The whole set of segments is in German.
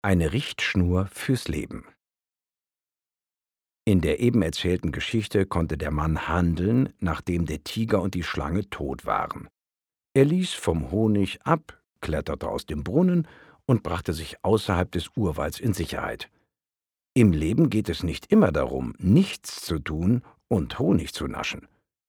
Eine Richtschnur fürs Leben. In der eben erzählten Geschichte konnte der Mann handeln, nachdem der Tiger und die Schlange tot waren. Er ließ vom Honig ab, kletterte aus dem Brunnen und brachte sich außerhalb des Urwalds in Sicherheit. Im Leben geht es nicht immer darum, nichts zu tun und Honig zu naschen.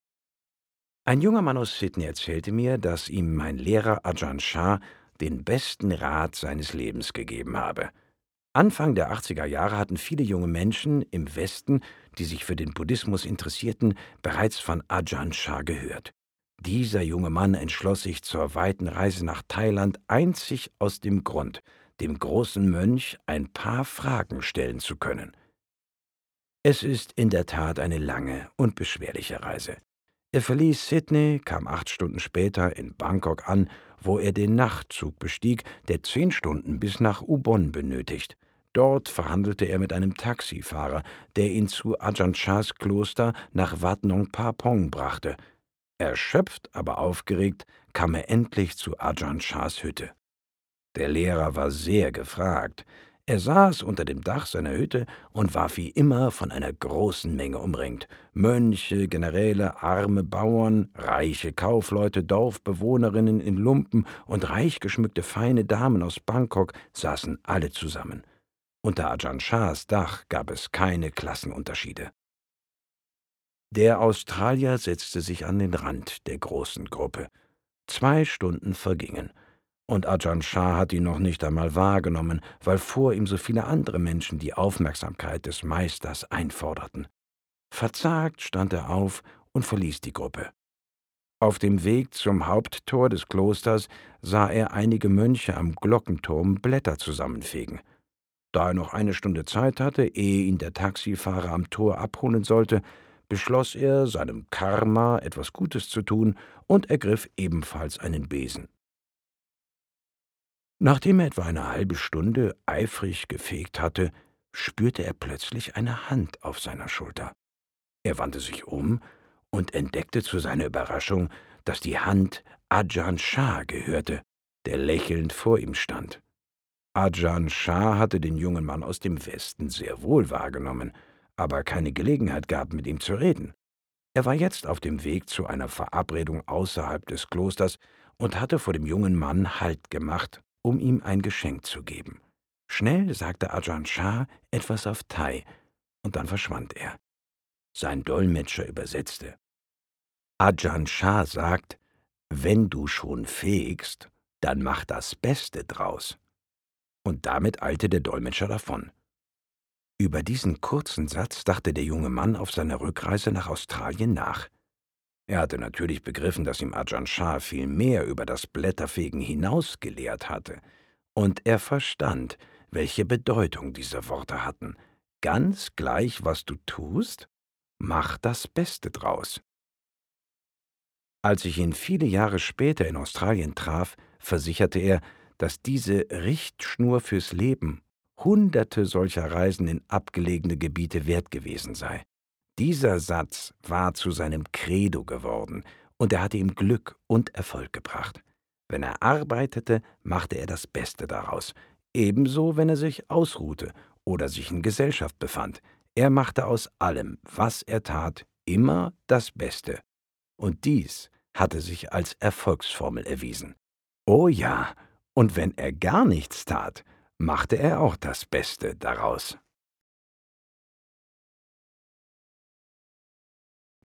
Ein junger Mann aus Sydney erzählte mir, dass ihm mein Lehrer Ajahn Chah den besten Rat seines Lebens gegeben habe. Anfang der 80er Jahre hatten viele junge Menschen im Westen, die sich für den Buddhismus interessierten, bereits von Ajahn Chah gehört. Dieser junge Mann entschloss sich zur weiten Reise nach Thailand einzig aus dem Grund, dem großen Mönch ein paar Fragen stellen zu können. Es ist in der Tat eine lange und beschwerliche Reise. Er verließ Sydney, kam 8 Stunden später in Bangkok an, wo er den Nachtzug bestieg, der 10 Stunden bis nach Ubon benötigt. Dort verhandelte er mit einem Taxifahrer, der ihn zu Ajahn Chahs Kloster nach Wat Nong Pah brachte. Erschöpft, aber aufgeregt, kam er endlich zu Ajahn Chahs Hütte. Der Lehrer war sehr gefragt. Er saß unter dem Dach seiner Hütte und war wie immer von einer großen Menge umringt. Mönche, Generäle, arme Bauern, reiche Kaufleute, Dorfbewohnerinnen in Lumpen und reich geschmückte feine Damen aus Bangkok saßen alle zusammen. Unter Ajahn Chahs Dach gab es keine Klassenunterschiede. Der Australier setzte sich an den Rand der großen Gruppe. 2 Stunden vergingen. Und Ajahn Chah hat ihn noch nicht einmal wahrgenommen, weil vor ihm so viele andere Menschen die Aufmerksamkeit des Meisters einforderten. Verzagt stand er auf und verließ die Gruppe. Auf dem Weg zum Haupttor des Klosters sah er einige Mönche am Glockenturm Blätter zusammenfegen. Da er noch 1 Stunde Zeit hatte, ehe ihn der Taxifahrer am Tor abholen sollte, beschloss er, seinem Karma etwas Gutes zu tun und ergriff ebenfalls einen Besen. Nachdem er etwa eine halbe Stunde eifrig gefegt hatte, spürte er plötzlich eine Hand auf seiner Schulter. Er wandte sich um und entdeckte zu seiner Überraschung, dass die Hand Ajahn Chah gehörte, der lächelnd vor ihm stand. Ajahn Chah hatte den jungen Mann aus dem Westen sehr wohl wahrgenommen, aber keine Gelegenheit gehabt, mit ihm zu reden. Er war jetzt auf dem Weg zu einer Verabredung außerhalb des Klosters und hatte vor dem jungen Mann Halt gemacht, um ihm ein Geschenk zu geben. Schnell sagte Ajahn Chah etwas auf Thai, und dann verschwand er. Sein Dolmetscher übersetzte. Ajahn Chah sagt, wenn du schon fegst, dann mach das Beste draus. Und damit eilte der Dolmetscher davon. Über diesen kurzen Satz dachte der junge Mann auf seiner Rückreise nach Australien nach. Er hatte natürlich begriffen, dass ihm Ajahn Chah viel mehr über das Blätterfegen hinaus gelehrt hatte, und er verstand, welche Bedeutung diese Worte hatten. Ganz gleich, was du tust, mach das Beste draus. Als ich ihn viele Jahre später in Australien traf, versicherte er, dass diese Richtschnur fürs Leben Hunderte solcher Reisen in abgelegene Gebiete wert gewesen sei. Dieser Satz war zu seinem Credo geworden, und er hatte ihm Glück und Erfolg gebracht. Wenn er arbeitete, machte er das Beste daraus, ebenso wenn er sich ausruhte oder sich in Gesellschaft befand. Er machte aus allem, was er tat, immer das Beste. Und dies hatte sich als Erfolgsformel erwiesen. Oh ja, und wenn er gar nichts tat, machte er auch das Beste daraus.